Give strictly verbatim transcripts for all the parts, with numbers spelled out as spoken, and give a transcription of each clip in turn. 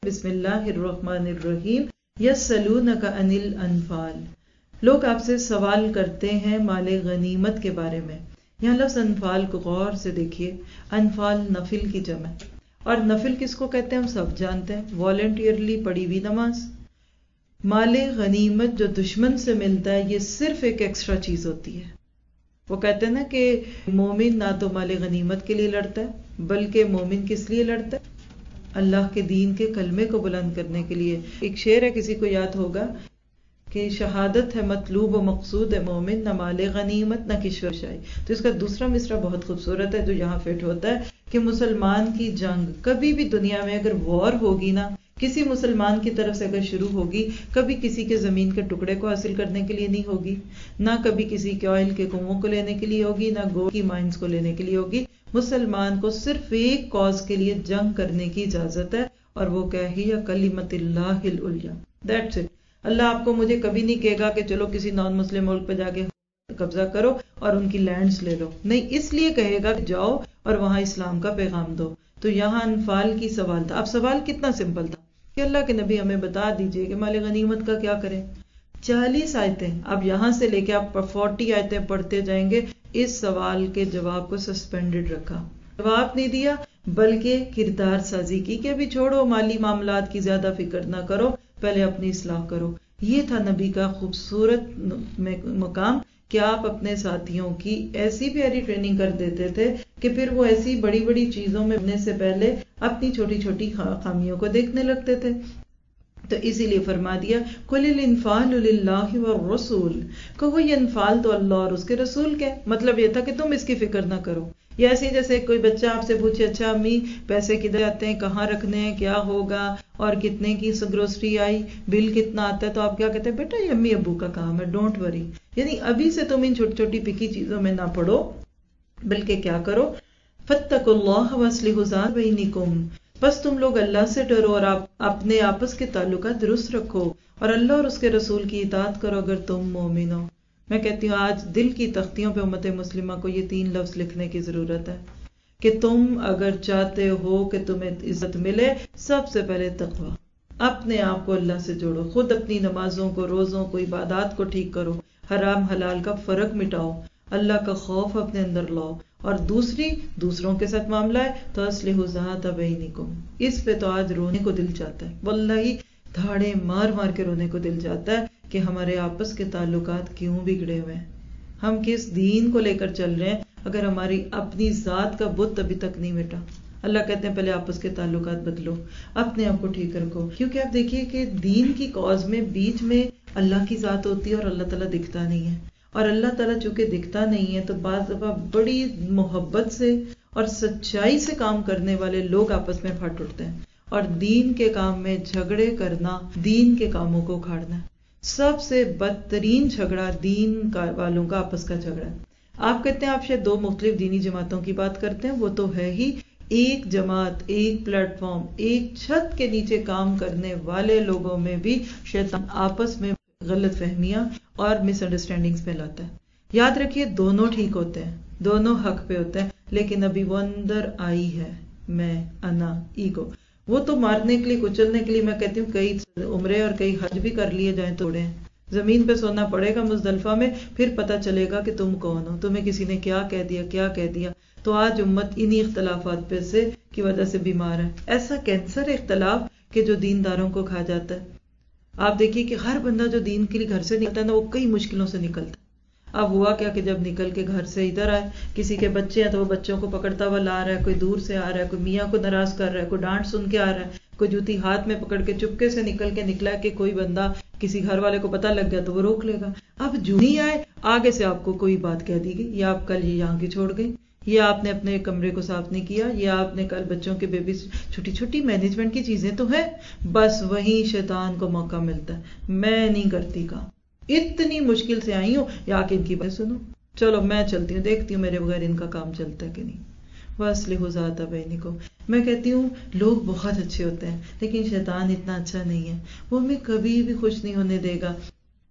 بسم اللہ الرحمن الرحیم یسألونک عن الانفال. لوگ آپ سے سوال کرتے ہیں مال غنیمت کے بارے میں. یہاں لفظ انفال کو غور سے دیکھیے. انفال نفل کی جمع ہے، اور نفل کس کو کہتے ہیں ہم سب جانتے ہیں، والنٹیئرلی پڑھی ہوئی نماز. مال غنیمت جو دشمن سے ملتا ہے یہ صرف ایک ایکسٹرا چیز ہوتی ہے. وہ کہتے ہیں نا کہ مومن نہ تو مال غنیمت کے لیے لڑتا ہے بلکہ مومن کس لیے لڑتا ہے؟ اللہ کے دین کے کلمے کو بلند کرنے کے لیے. ایک شعر ہے، کسی کو یاد ہوگا کہ شہادت ہے مطلوب و مقصود ہے مومن، نہ مال غنیمت نہ کشور شاہی. تو اس کا دوسرا مصرع بہت خوبصورت ہے جو یہاں فٹ ہوتا ہے کہ مسلمان کی جنگ کبھی بھی دنیا میں اگر وار ہوگی نا، کسی مسلمان کی طرف سے اگر شروع ہوگی، کبھی کسی کے زمین کے ٹکڑے کو حاصل کرنے کے لیے نہیں ہوگی، نہ کبھی کسی کے آئل کے کنووں کو لینے کے لیے ہوگی، نہ گولڈ کی مائنز کو لینے کے لیے ہوگی. مسلمان کو صرف ایک کاز کے لیے جنگ کرنے کی اجازت ہے، اور وہ کیا ہے؟ یا کلمت اللہ العلیٰ. That's it. اللہ آپ کو مجھے کبھی نہیں کہے گا کہ چلو کسی نان مسلم ملک پہ جا کے قبضہ کرو اور ان کی لینڈز لے لو. نہیں، اس لیے کہے گا کہ جاؤ اور وہاں اسلام کا پیغام دو. تو یہاں انفال کی سوال تھا. اب سوال کتنا سمپل تھا کہ اللہ کے نبی ہمیں بتا دیجئے کہ مال غنیمت کا کیا کریں. چالیس آیتیں، اب یہاں سے لے کے آپ فورٹی آیتیں پڑھتے جائیں گے. اس سوال کے جواب کو سسپینڈڈ رکھا، جواب نہیں دیا بلکہ کردار سازی کی کہ ابھی چھوڑو، مالی معاملات کی زیادہ فکر نہ کرو، پہلے اپنی اصلاح کرو. یہ تھا نبی کا خوبصورت مقام کہ آپ اپنے ساتھیوں کی ایسی پیاری ٹریننگ کر دیتے تھے کہ پھر وہ ایسی بڑی بڑی چیزوں میں بننے سے پہلے اپنی چھوٹی چھوٹی خامیوں کو دیکھنے لگتے تھے. تو اسی لیے فرما دیا قل الانفال للہ والرسول، کہو یہ انفال تو اللہ اور اس کے رسول کے. مطلب یہ تھا کہ تم اس کی فکر نہ کرو. یا ایسے جیسے کوئی بچہ آپ سے پوچھے اچھا امی پیسے کدھر آتے ہیں، کہاں رکھنے ہیں، کیا ہوگا، اور کتنے کی گروسری آئی، بل کتنا آتا ہے، تو آپ کیا کہتے ہیں؟ بیٹا یہ امی ابو کا کام ہے، ڈونٹ وری. یعنی ابھی سے تم ان چھوٹی چھوٹی پکی چیزوں میں نہ پڑو، بلکہ کیا کرو؟ فاتقوا اللہ واصلحوا ذات بینکم، بس تم لوگ اللہ سے ڈرو اور آپ اپنے آپس کے تعلقات درست رکھو، اور اللہ اور اس کے رسول کی اطاعت کرو اگر تم مومن ہو. میں کہتی ہوں آج دل کی تختیوں پہ امت مسلمہ کو یہ تین لفظ لکھنے کی ضرورت ہے کہ تم اگر چاہتے ہو کہ تمہیں عزت ملے، سب سے پہلے تقوی. اپنے آپ کو اللہ سے جوڑو، خود اپنی نمازوں کو، روزوں کو، عبادات کو ٹھیک کرو، حرام حلال کا فرق مٹاؤ، اللہ کا خوف اپنے اندر لاؤ. اور دوسری دوسروں کے ساتھ معاملہ ہے تو اصلحوا ذات بینکم. اس پہ تو آج رونے کو دل چاہتا ہے، واللہ دھاڑے مار مار کے رونے کو دل چاہتا ہے کہ ہمارے آپس کے تعلقات کیوں بگڑے ہوئے ہیں، ہم کس دین کو لے کر چل رہے ہیں اگر ہماری اپنی ذات کا بت ابھی تک نہیں مٹا. اللہ کہتے ہیں پہلے آپس کے تعلقات بدلو، اپنے آپ کو ٹھیک رکھو. کیونکہ آپ دیکھیے کہ دین کی کاز میں بیچ میں اللہ کی ذات ہوتی ہے اور اللہ تعالیٰ دکھتا نہیں ہے. اور اللہ تعالیٰ چونکہ دکھتا نہیں ہے تو بعض دفعہ بڑی محبت سے اور سچائی سے کام کرنے والے لوگ آپس میں پھٹ اٹھتے ہیں، اور دین کے کام میں جھگڑے کرنا دین کے کاموں کو اکھاڑنا ہے. سب سے بدترین جھگڑا دین کا والوں کا آپس کا جھگڑا ہے. آپ کہتے ہیں آپ شاید دو مختلف دینی جماعتوں کی بات کرتے ہیں، وہ تو ہے ہی ایک جماعت، ایک پلیٹ فارم، ایک چھت کے نیچے کام کرنے والے لوگوں میں بھی شیطان آپس میں غلط فہمیاں اور مس انڈرسٹینڈنگز میں لاتا ہے. یاد رکھیے دونوں ٹھیک ہوتے ہیں، دونوں حق پہ ہوتے ہیں، لیکن ابھی وہ اندر آئی ہے میں، انا، ایگو. وہ تو مارنے کے لیے، کچلنے کے لیے میں کہتی ہوں کئی عمرے اور کئی حج بھی کر لیے جائیں تو اڑے. زمین پہ سونا پڑے گا مزدلفہ میں، پھر پتہ چلے گا کہ تم کون ہو، تمہیں کسی نے کیا کہہ دیا کیا کہہ دیا. تو آج امت انہی اختلافات پہ سے کی وجہ سے بیمار ہے. ایسا کینسر اختلاف کہ جو دینداروں کو کھا جاتا ہے. آپ دیکھیے کہ ہر بندہ جو دین کے لیے گھر سے نکلتا ہے نا وہ کئی مشکلوں سے نکلتا ہے. اب ہوا کیا کہ جب نکل کے گھر سے ادھر آئے، کسی کے بچے ہیں تو وہ بچوں کو پکڑتا ہوا لا رہا ہے، کوئی دور سے آ رہا ہے، کوئی میاں کو ناراض کر رہا ہے، کوئی ڈانٹ سن کے آ رہا ہے، کوئی جوتی ہاتھ میں پکڑ کے چپکے سے نکل کے نکلا ہے کہ کوئی بندہ کسی گھر والے کو پتہ لگ گیا تو وہ روک لے گا. اب جو نہیں آئے آگے سے آپ کو کوئی بات کہہ دی گئی، یا آپ کل یہ یہاں کی چھوڑ گئی، یا آپ نے اپنے کمرے کو صاف نہیں کیا، یا آپ نے کل بچوں کے بیبی، چھوٹی چھوٹی مینجمنٹ کی چیزیں تو ہیں، بس وہیں شیطان کو موقع ملتا ہے. میں نہیں کرتی کام، اتنی مشکل سے آئی ہوں، یا کہ ان کی بات سنو، چلو میں چلتی ہوں، دیکھتی ہوں میرے بغیر ان کا کام چلتا ہے کہ نہیں. وَأَصْلِحُوا ذَاتَ بَيْنِكُمْ. میں کہتی ہوں لوگ بہت اچھے ہوتے ہیں لیکن شیطان اتنا اچھا نہیں ہے، وہ ہمیں کبھی بھی خوش نہیں ہونے دے گا.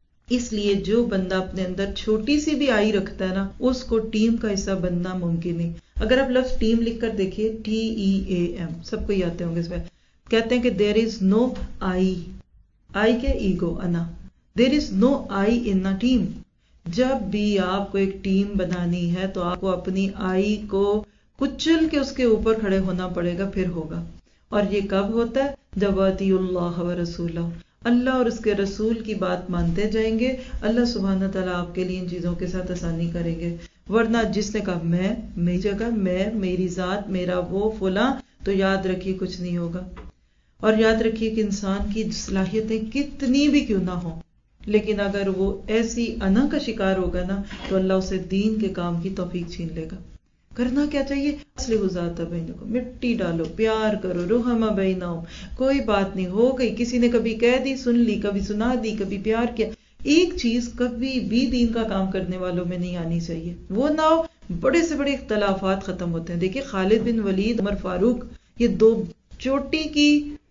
اس لیے جو بندہ اپنے اندر چھوٹی سی بھی آئی رکھتا ہے نا، اس کو ٹیم کا حصہ بننا ممکن نہیں. اگر آپ لفظ ٹیم لکھ کر دیکھیے، ٹی ای اے ایم، سب کو ہی آتے ہوں گے اس میں. کہتے ہیں کہ دیر از نو آئی، آئی کے ایگو، انا، دیر از نو آئی ان اے ٹیم. جب بھی آپ کو ایک ٹیم بنانی ہے تو آپ کو اپنی آئی کو کچل کے اس کے اوپر کھڑے ہونا پڑے گا، پھر ہوگا. اور یہ کب ہوتا ہے؟ جب اطیعوا اللہ و رسولہ، اللہ اور اس کے رسول کی بات مانتے جائیں گے، اللہ سبحانہ تعالیٰ آپ کے لیے ان چیزوں کے ساتھ آسانی کریں گے. ورنہ جس نے کہا میں، میری جگہ میں، میری ذات، میرا وہ فلاں، تو یاد رکھیے کچھ نہیں ہوگا. اور یاد رکھیے کہ انسان کی صلاحیتیں کتنی بھی کیوں نہ ہوں، لیکن اگر وہ ایسی انا کا شکار ہوگا نا تو اللہ اسے دین کے کام کی توفیق چھین لے گا. کرنا کیا چاہیے؟ اصلحوا ذات بینکم، مٹی ڈالو، پیار کرو، رحماء بینہم. کوئی بات نہیں، ہو گئی، کسی نے کبھی کہہ دی سن لی، کبھی سنا دی، کبھی پیار کیا. ایک چیز کبھی بھی دین کا کام کرنے والوں میں نہیں آنی چاہیے، وہ نہ ہو بڑے سے بڑے اختلافات ختم ہوتے ہیں. دیکھیے خالد بن ولید، عمر فاروق، یہ دو چوٹی کی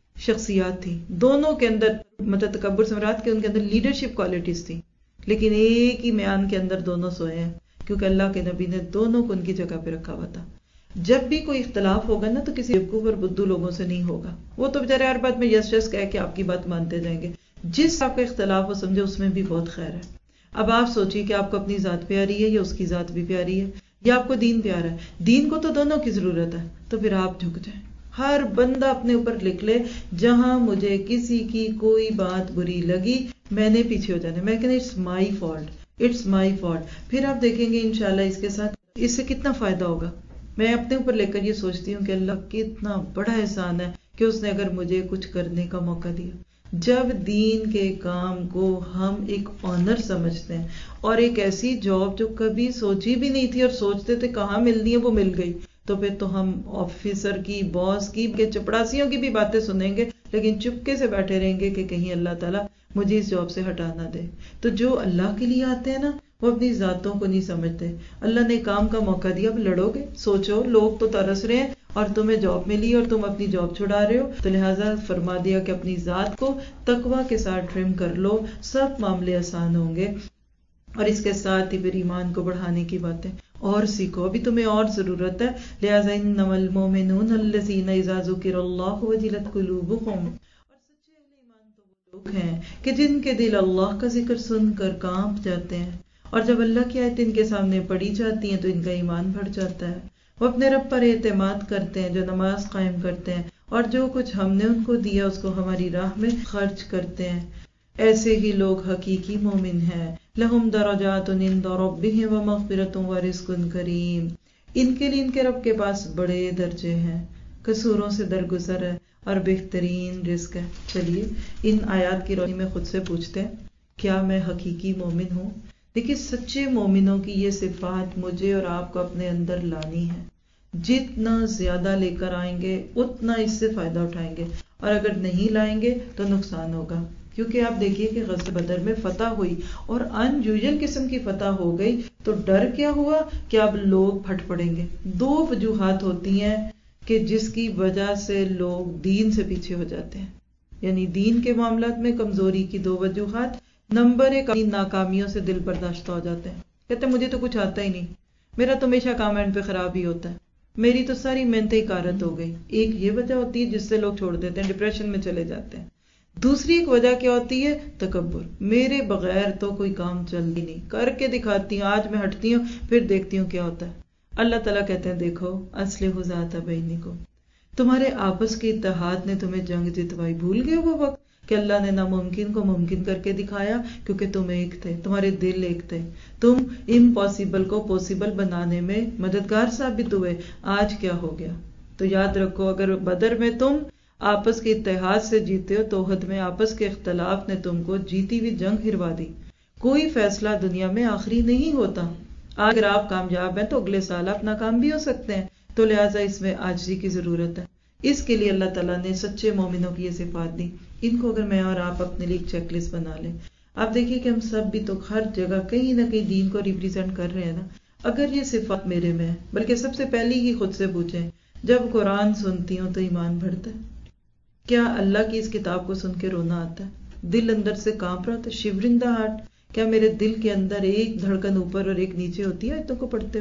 شخصیات تھی، دونوں کے اندر مطلب تکبر سے مراد کہ ان کے اندر لیڈرشپ کوالٹیز تھی، لیکن ایک ہی میان کے اندر دونوں سوئے ہیں، کیونکہ اللہ کے نبی نے دونوں کو ان کی جگہ پہ رکھا ہوا تھا. جب بھی کوئی اختلاف ہوگا نا تو کسی بیوقوف اور بدھو لوگوں سے نہیں ہوگا، وہ تو بیچارے ہر بات میں یس یس کہہ کے آپ کی بات مانتے جائیں گے. جس آپ کا اختلاف ہو سمجھے اس میں بھی بہت خیر ہے. اب آپ سوچیے کہ آپ کو اپنی ذات پیاری ہے یا اس کی ذات بھی پیاری ہے، یا آپ کو دین پیارا ہے. دین کو تو دونوں کی ضرورت ہے، تو پھر آپ جھک جائیں. ہر بندہ اپنے اوپر لکھ لے، جہاں مجھے کسی کی کوئی بات بری لگی میں نے پیچھے ہو جانا، میں کہنا it's my fault, it's my fault. پھر آپ دیکھیں گے انشاءاللہ اس کے ساتھ اس سے کتنا فائدہ ہوگا. میں اپنے اوپر لے کر یہ سوچتی ہوں کہ اللہ کتنا بڑا احسان ہے کہ اس نے اگر مجھے کچھ کرنے کا موقع دیا. جب دین کے کام کو ہم ایک آنر سمجھتے ہیں اور ایک ایسی جاب جو کبھی سوچی بھی نہیں تھی اور سوچتے تھے کہاں ملنی ہے وہ مل گئی، تو پھر تو ہم آفیسر کی، باس کی، چپڑاسیوں کی بھی باتیں سنیں گے، لیکن چپکے سے بیٹھے رہیں گے کہ کہیں اللہ تعالیٰ مجھے اس جاب سے ہٹا نہ دے. تو جو اللہ کے لیے آتے ہیں نا وہ اپنی ذاتوں کو نہیں سمجھتے. اللہ نے کام کا موقع دیا، اب لڑو گے، سوچو، لوگ تو ترس رہے ہیں اور تمہیں جاب ملی اور تم اپنی جاب چھڑا رہے ہو، تو لہٰذا فرما دیا کہ اپنی ذات کو تقویٰ کے ساتھ ٹرم کر لو، سب معاملے آسان ہوں گے. اور اس کے ساتھ ہی پھر ایمان کو بڑھانے کی باتیں اور سیکھو، ابھی تمہیں اور ضرورت ہے. لہٰذا انما المؤمنون الذین اذا ذکر اللہ وجلت قلوبہم، اور سچے اہل ایمان تو وہ لوگ ہیں کہ جن کے دل اللہ کا ذکر سن کر کانپ جاتے ہیں، اور جب اللہ کی آیت ان کے سامنے پڑھی جاتی ہیں تو ان کا ایمان بڑھ جاتا ہے. وہ اپنے رب پر اعتماد کرتے ہیں، جو نماز قائم کرتے ہیں اور جو کچھ ہم نے ان کو دیا اس کو ہماری راہ میں خرچ کرتے ہیں. ایسے ہی لوگ حقیقی مومن ہیں. لہم درجات عند ربہم ومغفرۃ ورزق کریم، ان کے لیے ان کے رب کے پاس بڑے درجے ہیں، قصوروں سے درگزر ہے اور بہترین رزق ہے. چلیے ان آیات کی روشنی میں خود سے پوچھتے ہیں کیا میں حقیقی مومن ہوں؟ دیکھیے سچے مومنوں کی یہ صفات مجھے اور آپ کو اپنے اندر لانی ہے. جتنا زیادہ لے کر آئیں گے اتنا اس سے فائدہ اٹھائیں گے، اور اگر نہیں لائیں گے تو نقصان ہوگا. کیونکہ آپ دیکھیے کہ غزوہ بدر میں فتح ہوئی اور ان یوزل قسم کی فتح ہو گئی، تو ڈر کیا ہوا کہ اب لوگ پھٹ پڑیں گے. دو وجوہات ہوتی ہیں کہ جس کی وجہ سے لوگ دین سے پیچھے ہو جاتے ہیں، یعنی دین کے معاملات میں کمزوری کی دو وجوہات. نمبر ایک، ناکامیوں سے دل برداشتہ ہو جاتے ہیں، کہتے ہیں مجھے تو کچھ آتا ہی نہیں، میرا تو ہمیشہ کام اینڈ پہ خراب ہی ہوتا ہے، میری تو ساری محنتیں کارت ہو گئی. ایک یہ وجہ ہوتی ہے جس سے لوگ چھوڑ دیتے ہیں، ڈپریشن میں چلے جاتے ہیں. دوسری ایک وجہ کیا ہوتی ہے؟ تکبر. میرے بغیر تو کوئی کام چل ہی نہیں، کر کے دکھاتی ہوں، آج میں ہٹتی ہوں پھر دیکھتی ہوں کیا ہوتا ہے. اللہ تعالیٰ کہتے ہیں دیکھو اصلحوا ذات بینکم، تمہارے آپس کے اتحاد نے تمہیں جنگ جتوائی. بھول گئے وہ وقت کہ اللہ نے ناممکن کو ممکن کر کے دکھایا، کیونکہ تم ایک تھے، تمہارے دل ایک تھے، تم امپاسبل کو پاسبل بنانے میں مددگار ثابت ہوئے. آج کیا ہو گیا؟ تو یاد رکھو اگر بدر میں تم آپس کے اتحاد سے جیتے ہو تو احد میں آپس کے اختلاف نے تم کو جیتی ہوئی جنگ ہروا دی. کوئی فیصلہ دنیا میں آخری نہیں ہوتا. اگر آپ کامیاب ہیں تو اگلے سال آپ ناکام بھی ہو سکتے ہیں، تو لہٰذا اس میں عاجزی کی ضرورت ہے. اس کے لیے اللہ تعالیٰ نے سچے مومنوں کی یہ صفات دی. ان کو اگر میں اور آپ اپنے لیے چیک لسٹ بنا لیں، آپ دیکھیے کہ ہم سب بھی تو ہر جگہ کہیں نہ کہیں دین کو ریپریزنٹ کر رہے ہیں نا. اگر یہ صفات میرے میں ہے، بلکہ سب سے پہلی ہی خود سے پوچھیں، جب قرآن سنتی ہوں تو ایمان بڑھتا ہے؟ کیا اللہ کی اس کتاب کو سن کے رونا آتا ہے؟ دل اندر سے کانپ رہا ہوتا ہے، شیورنگ دا ہارٹ. کیا میرے دل کے اندر ایک دھڑکن اوپر اور ایک نیچے ہوتی ہے آیتوں کو پڑھتے ہوئے؟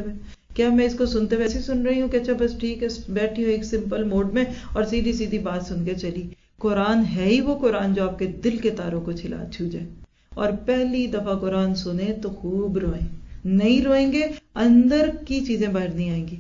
کیا میں اس کو سنتے ویسے سن رہی ہوں کہ اچھا بس ٹھیک ہے بیٹھی ہوں ایک سمپل موڈ میں اور سیدھی سیدھی بات سن کے چلی؟ قرآن ہے ہی وہ قرآن جو آپ کے دل کے تاروں کو چھلا چھو جائے. اور پہلی دفعہ قرآن سنیں تو خوب روئیں. نہیں روئیں گے اندر کی چیزیں باہر نہیں آئیں گی.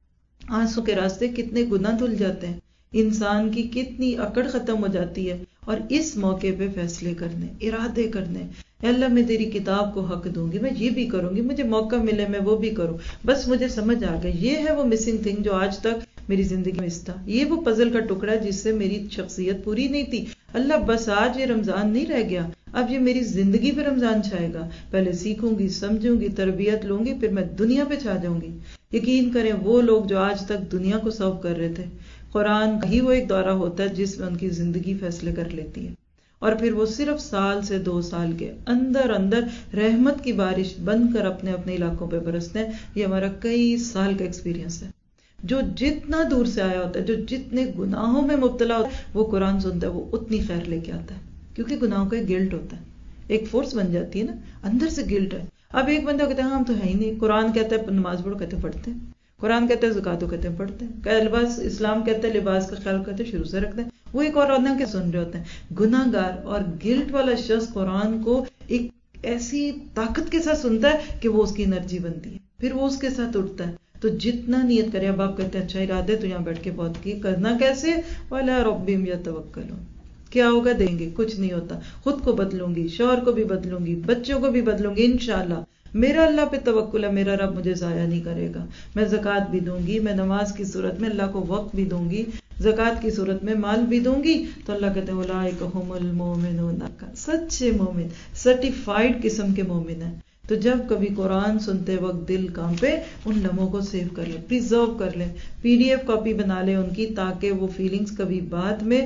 آنسوں کے راستے کتنے گناہ دھل جاتے ہیں, انسان کی کتنی اکڑ ختم ہو جاتی ہے. اور اس موقع پہ فیصلے کرنے, ارادے کرنے, اے اللہ میں تیری کتاب کو حق دوں گی, میں یہ بھی کروں گی, مجھے موقع ملے میں وہ بھی کروں. بس مجھے سمجھ آ گیا یہ ہے وہ مسنگ تھنگ جو آج تک میری زندگی میں مس تھا, یہ وہ پزل کا ٹکڑا جس سے میری شخصیت پوری نہیں تھی. اللہ بس آج یہ رمضان نہیں رہ گیا, اب یہ میری زندگی پہ رمضان چھائے گا. پہلے سیکھوں گی, سمجھوں گی, تربیت لوں گی, پھر میں دنیا پہ چھا جاؤں گی. یقین کریں وہ لوگ جو آج تک دنیا کو سرو کر رہے تھے, قرآن ہی وہ ایک دورہ ہوتا ہے جس میں ان کی زندگی فیصلے کر لیتی ہے. اور پھر وہ صرف سال سے دو سال کے اندر اندر رحمت کی بارش بن کر اپنے اپنے علاقوں پہ برستے ہیں. یہ ہمارا کئی سال کا ایکسپیرینس ہے. جو جتنا دور سے آیا ہوتا ہے, جو جتنے گناہوں میں مبتلا ہوتا ہے, وہ قرآن سنتا ہے, وہ اتنی خیر لے کے آتا ہے. کیونکہ گناہوں کا ایک گلٹ ہوتا ہے, ایک فورس بن جاتی ہے نا, اندر سے گلٹ ہے. اب ایک بندہ کہتا ہے ہاں ہم تو ہے ہی نہیں, قرآن کہتا ہے نماز پڑھو, کہتے پڑھتے ہیں. قرآن کہتا ہے زکات کہتے ہیں پڑھتے ہیں. کہ لباس اسلام کہتا ہے لباس کا خیال کرتے ہیں, شروع سے رکھتے ہیں. وہ ایک اور آدمی کے سن رہے ہوتے ہیں. گناہ گار اور گلٹ والا شخص قرآن کو ایک ایسی طاقت کے ساتھ سنتا ہے کہ وہ اس کی انرجی بنتی ہے, پھر وہ اس کے ساتھ اٹھتا ہے. تو جتنا نیت کرے, اب آپ کہتے ہیں اچھا ارادے تو یہاں بیٹھ کے بہت کی, کرنا کیسے؟ وَعَلَىٰ رَبِّهِمْ يَتَوَكَّلُونَ. کیا ہوگا؟ دیں گے, کچھ نہیں ہوتا. خود کو بدلوں گی, شوہر کو بھی بدلوں گی, بچوں کو بھی بدلوں گی انشاءاللہ. میرا اللہ پہ توکل ہے, میرا رب مجھے ضائع نہیں کرے گا. میں زکوٰۃ بھی دوں گی, میں نماز کی صورت میں اللہ کو وقت بھی دوں گی, زکوٰۃ کی صورت میں مال بھی دوں گی. تو اللہ کہتے ہیں اولئک ھم المؤمنون, سچے مومن, سرٹیفائیڈ قسم کے مومن ہیں. تو جب کبھی قرآن سنتے وقت دل کانپے, ان لمحوں کو سیو کر لیں, پریزرو کر لیں, پی ڈی ایف کاپی بنا لیں ان کی, تاکہ وہ فیلنگز کبھی بعد میں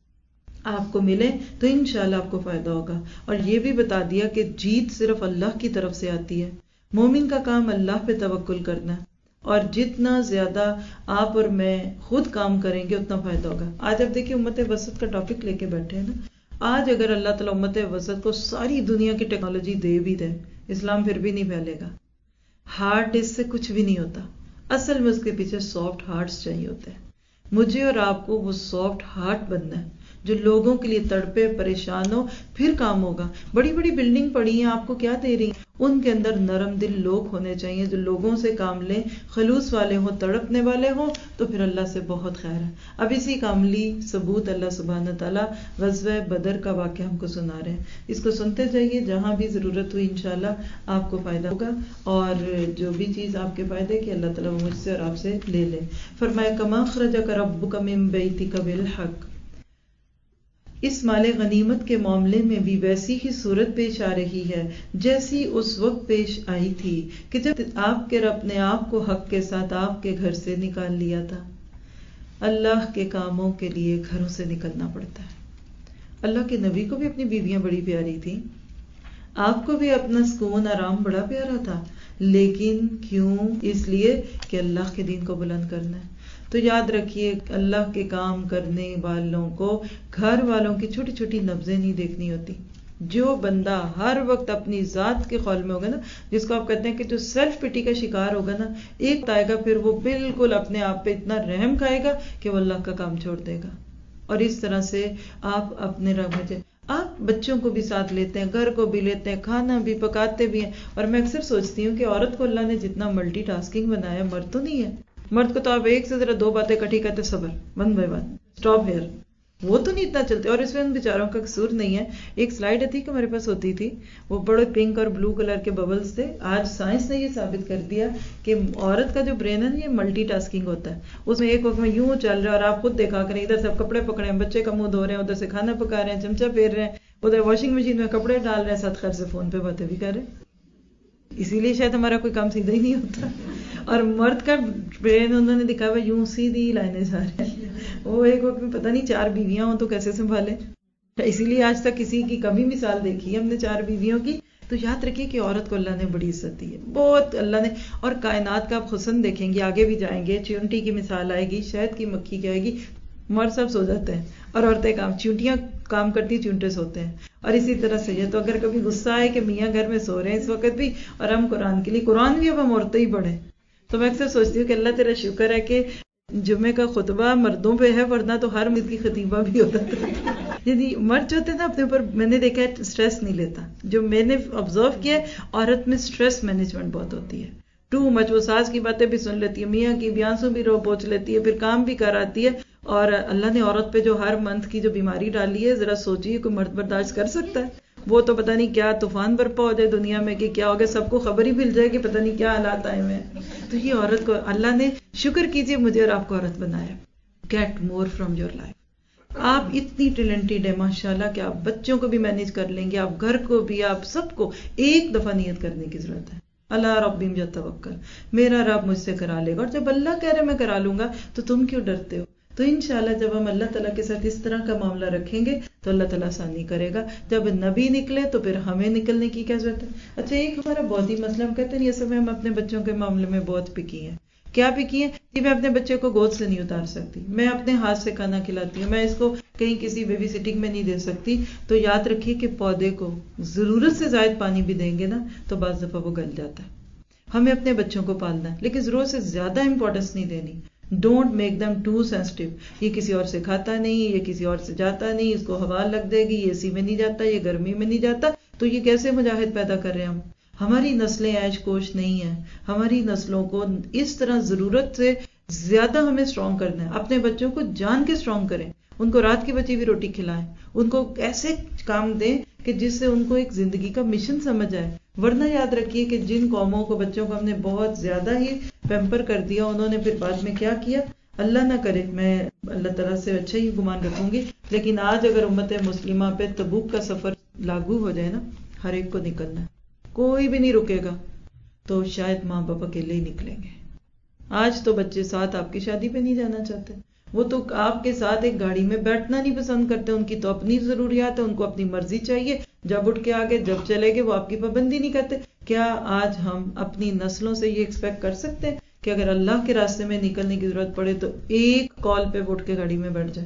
آپ کو ملے تو انشاءاللہ آپ کو فائدہ ہوگا. اور یہ بھی بتا دیا کہ جیت صرف اللہ کی طرف سے آتی ہے. مومن کا کام اللہ پہ توکل کرنا ہے, اور جتنا زیادہ آپ اور میں خود کام کریں گے اتنا فائدہ ہوگا. آج آپ دیکھیں امت وسط کا ٹاپک لے کے بیٹھے ہیں نا. آج اگر اللہ تعالیٰ امت وسط کو ساری دنیا کی ٹیکنالوجی دے بھی دے, اسلام پھر بھی نہیں پھیلے گا. ہارڈ ڈسک سے کچھ بھی نہیں ہوتا. اصل میں اس کے پیچھے سافٹ ہارٹس چاہیے ہوتے ہیں. مجھے اور آپ کو وہ سافٹ ہارٹ بننا ہے جو لوگوں کے لیے تڑپے, پریشان ہو, پھر کام ہوگا. بڑی بڑی بلڈنگ پڑی ہیں, آپ کو کیا دے رہی ہیں؟ ان کے اندر نرم دل لوگ ہونے چاہیے جو لوگوں سے کام لیں, خلوص والے ہوں, تڑپنے والے ہوں, تو پھر اللہ سے بہت خیر ہے. اب اسی کا عملی ثبوت اللہ سبحانہ تعالیٰ غزوہ بدر کا واقعہ ہم کو سنا رہے ہیں. اس کو سنتے جائیے, جہاں بھی ضرورت ہوئی انشاءاللہ آپ کو فائدہ ہوگا. اور جو بھی چیز آپ کے فائدے کی اللہ تعالیٰ مجھ سے اور آپ سے لے لے. فرمایا کما اخرجک ربک من بیتک بالحق. اس مال غنیمت کے معاملے میں بھی ویسی ہی صورت پیش آ رہی ہے جیسی اس وقت پیش آئی تھی کہ جب آپ کے رب نے آپ کو حق کے ساتھ آپ کے گھر سے نکال لیا تھا. اللہ کے کاموں کے لیے گھروں سے نکلنا پڑتا ہے. اللہ کے نبی کو بھی اپنی بیویاں بڑی پیاری تھیں, آپ کو بھی اپنا سکون آرام بڑا پیارا تھا, لیکن کیوں؟ اس لیے کہ اللہ کے دین کو بلند کرنا ہے. تو یاد رکھیے, اللہ کے کام کرنے والوں کو گھر والوں کی چھوٹی چھوٹی نبضیں نہیں دیکھنی ہوتی. جو بندہ ہر وقت اپنی ذات کے خول میں ہوگا نا, جس کو آپ کہتے ہیں کہ جو سیلف پٹی کا شکار ہوگا نا, ایک آئے گا پھر وہ بالکل اپنے آپ پہ اتنا رحم کھائے گا کہ وہ اللہ کا کام چھوڑ دے گا. اور اس طرح سے آپ اپنے رب میں آپ بچوں کو بھی ساتھ لیتے ہیں, گھر کو بھی لیتے ہیں, کھانا بھی پکاتے بھی ہیں. اور میں اکثر سوچتی ہوں کہ عورت کو اللہ نے جتنا ملٹی ٹاسکنگ بنایا, مرد تو نہیں ہے. مرد کو تو آپ ایک سے ذرا دو باتیں کٹھی کہتے صبر, one by one, stop here, وہ تو نہیں اتنا چلتے. اور اس میں ان بیچاروں کا قصور نہیں ہے. ایک سلائڈ تھی کہ ہمارے پاس ہوتی تھی, وہ بڑے پنک اور بلو کلر کے ببلز تھے. آج سائنس نے یہ ثابت کر دیا کہ عورت کا جو برین ہے یہ ملٹی ٹاسکنگ ہوتا ہے. اس میں ایک وقت میں یوں چل رہا ہے, اور آپ خود دیکھا کریں, ادھر سے آپ کپڑے پکڑے ہیں, بچے کا منہ دھو رہے ہیں, ادھر سے کھانا پکا رہے ہیں, چمچہ پھیر رہے ہیں, ادھر واشنگ مشین میں کپڑے ڈال رہے ہیں, ساتھ خیر سے فون پہ باتیں بھی کر رہے ہیں. اسی لیے شاید ہمارا کوئی کام سیدھا ہی نہیں ہوتا. اور مرد کا برین انہوں نے دکھا ہوا یوں سیدھی لائنیں جا رہے ہیں. وہ ایک وقت میں پتہ نہیں چار بیویاں ہوں تو کیسے سنبھالیں. اسی لیے آج تک کسی کی کمی مثال دیکھی ہے ہم نے چار بیویوں کی. تو یاد رکھیے کہ عورت کو اللہ نے بڑی عزت دی ہے, بہت اللہ نے. اور کائنات کا آپ حسن دیکھیں گے, آگے بھی جائیں گے, چیونٹی کی مثال آئے گی, شہد کی مکھی کی آئے گی. مرد سب سو جاتے ہیں اور عورتیں کام, چیونٹیاں کام کرتی, چیونٹے سوتے ہیں. اور اسی طرح سے یہ تو اگر کبھی غصہ آئے کہ میاں گھر میں سو رہے ہیں اس وقت بھی, اور ہم قرآن کے لیے, قرآن بھی اب ہم عورتیں ہی پڑھیں, تو میں اکثر سوچتی ہوں کہ اللہ تیرا شکر ہے کہ جمعے کا خطبہ مردوں پہ ہے، ورنہ تو ہر مرد کی خطیبہ بھی ہوتا تھا. یعنی مرد جو ہوتے ہیں نا اپنے اوپر، میں نے دیکھا ہے اسٹریس نہیں لیتا. جو میں نے آبزرو کیا ہے، عورت میں اسٹریس مینجمنٹ بہت ہوتی ہے، ٹو مچ. وہ ساس کی باتیں بھی سن لیتی ہے، میاں کی بیانسوں بھی رو پوچھ لیتی ہے، پھر کام بھی کر آتی ہے. اور اللہ نے عورت پہ جو ہر منتھ کی جو بیماری ڈالی ہے، ذرا سوچیے کوئی مرد برداشت کر سکتا ہے؟ وہ تو پتہ نہیں کیا طوفان برپا ہو جائے دنیا میں کہ کیا ہو گیا، سب کو خبر ہی مل جائے کہ پتہ نہیں کیا حالات آئے ہوئے ہیں. تو یہ عورت کو اللہ نے، شکر کیجئے مجھے اور آپ کو عورت بنایا. Get more from your life. آپ اتنی ٹیلنٹڈ ہے ماشاءاللہ کہ آپ بچوں کو بھی مینج کر لیں گے، آپ گھر کو بھی، آپ سب کو. ایک دفعہ نیت کرنے کی ضرورت ہے، اللہ ربی یتوکل، میرا رب مجھ سے کرا لے گا. اور جب اللہ کہہ رہے میں کرا لوں گا تو تم کیوں ڈرتے ہو؟ تو انشاءاللہ جب ہم اللہ تعالیٰ کے ساتھ اس طرح کا معاملہ رکھیں گے تو اللہ تعالیٰ آسانی کرے گا. جب نبی نکلے تو پھر ہمیں نکلنے کی کیا ضرورت ہے؟ اچھا ایک ہمارا بہت ہی مسئلہ، ہم کہتے ہیں یہ سب ہم اپنے بچوں کے معاملے میں بہت پکی ہیں. کیا پکی ہیں کہ میں اپنے بچے کو گود سے نہیں اتار سکتی، میں اپنے ہاتھ سے کھانا کھلاتی ہوں، میں اس کو کہیں کسی بیبی سٹنگ میں نہیں دے سکتی. تو یاد رکھیے کہ پودے کو ضرورت سے زائد پانی بھی دیں گے نا تو بعض دفعہ وہ گل جاتا ہے. ہمیں اپنے بچوں کو پالنا ہے لیکن ضرورت سے زیادہ امپورٹنس نہیں دینی. Don't make them too sensitive. یہ کسی اور سے کھاتا نہیں، یہ کسی اور سے جاتا نہیں، اس کو ہوا لگ دے گی، یہ اے سی میں نہیں جاتا، یہ گرمی میں نہیں جاتا. تو یہ کیسے مجاہد پیدا کر رہے ہیں ہم؟ ہماری نسلیں عیش کوش نہیں ہیں. ہماری نسلوں کو اس طرح ضرورت سے زیادہ ہمیں اسٹرانگ کرنا ہے. اپنے بچوں کو جان کے اسٹرانگ کریں، ان کو رات کی بچی ہوئی روٹی کھلائیں، ان کو ایسے کام دیں کہ جس سے ان کو ایک زندگی کا مشن سمجھ آئے. ورنہ یاد رکھیے کہ جن قوموں کو بچوں کو ہم نے بہت زیادہ ہی پیمپر کر دیا، انہوں نے پھر بعد میں کیا کیا؟ اللہ نہ کرے، میں اللہ تعالیٰ سے اچھا ہی گمان رکھوں گی، لیکن آج اگر امت مسلمہ پہ تبوک کا سفر لاگو ہو جائے نا، ہر ایک کو نکلنا ہے، کوئی بھی نہیں رکے گا، تو شاید ماں باپ اکیلے ہی نکلیں گے. آج تو بچے ساتھ آپ کی شادی پہ نہیں جانا چاہتے، وہ تو آپ کے ساتھ ایک گاڑی میں بیٹھنا نہیں پسند کرتے. ان کی تو اپنی ضروریات ہے، ان کو اپنی مرضی چاہیے، جب اٹھ کے آگے جب چلے گے وہ آپ کی پابندی نہیں کرتے. کیا آج ہم اپنی نسلوں سے یہ ایکسپیکٹ کر سکتے ہیں کہ اگر اللہ کے راستے میں نکلنے کی ضرورت پڑے تو ایک کال پہ اٹھ کے گاڑی میں بیٹھ جائے؟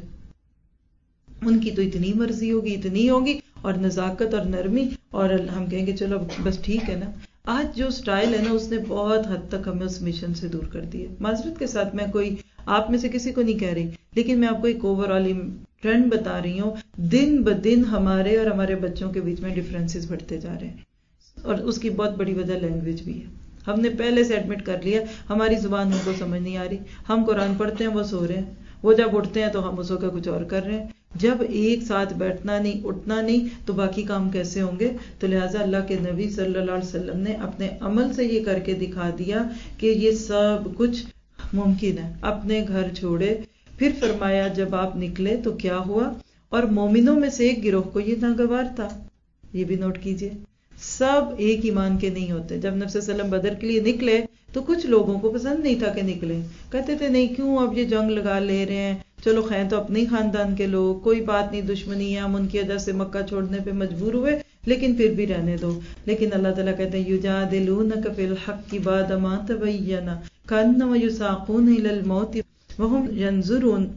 ان کی تو اتنی مرضی ہوگی، اتنی ہوگی، اور نزاکت اور نرمی، اور ہم کہیں گے چلو بس ٹھیک ہے نا. آج جو سٹائل ہے نا اس نے بہت حد تک ہمیں اس مشن سے دور کر دی ہے. معذرت کے ساتھ میں کوئی آپ میں سے کسی کو نہیں کہہ رہی، لیکن میں آپ کو ایک اوور آل ٹرینڈ بتا رہی ہوں. دن بدن ہمارے اور ہمارے بچوں کے بیچ میں ڈفرینسز بڑھتے جا رہے ہیں، اور اس کی بہت بڑی وجہ لینگویج بھی ہے. ہم نے پہلے سے ایڈمٹ کر لیا ہماری زبان ان کو سمجھ نہیں آ رہی. ہم قرآن پڑھتے ہیں، وہ سو رہے ہیں، وہ جب اٹھتے ہیں تو ہم اس کا کچھ اور کر رہے ہیں. جب ایک ساتھ بیٹھنا نہیں، اٹھنا نہیں، تو باقی کام کیسے ہوں گے؟ تو لہٰذا اللہ کے نبی صلی اللہ علیہ وسلم نے اپنے عمل سے یہ کر کے دکھا دیا کہ یہ سب کچھ ممکن ہے. اپنے گھر چھوڑے، پھر فرمایا جب آپ نکلے تو کیا ہوا، اور مومنوں میں سے ایک گروہ کو یہ ناگوار تھا. یہ بھی نوٹ کیجئے، سب ایک ایمان کے نہیں ہوتے. جب نبی صلی اللہ علیہ وسلم بدر کے لیے نکلے تو کچھ لوگوں کو پسند نہیں تھا کہ نکلے، کہتے تھے نہیں کیوں اب یہ جنگ لگا لے رہے ہیں، چلو خیر تو اپنے ہی خاندان کے لوگ، کوئی بات نہیں، دشمنی ہے، ہم ان کی وجہ سے مکہ چھوڑنے پہ مجبور ہوئے، لیکن پھر بھی رہنے دو. لیکن اللہ تعالیٰ کہتے ہیں یجادلونک فی الحق بعد ما تبین کانما یساقون الی الموت وہم ینظرون.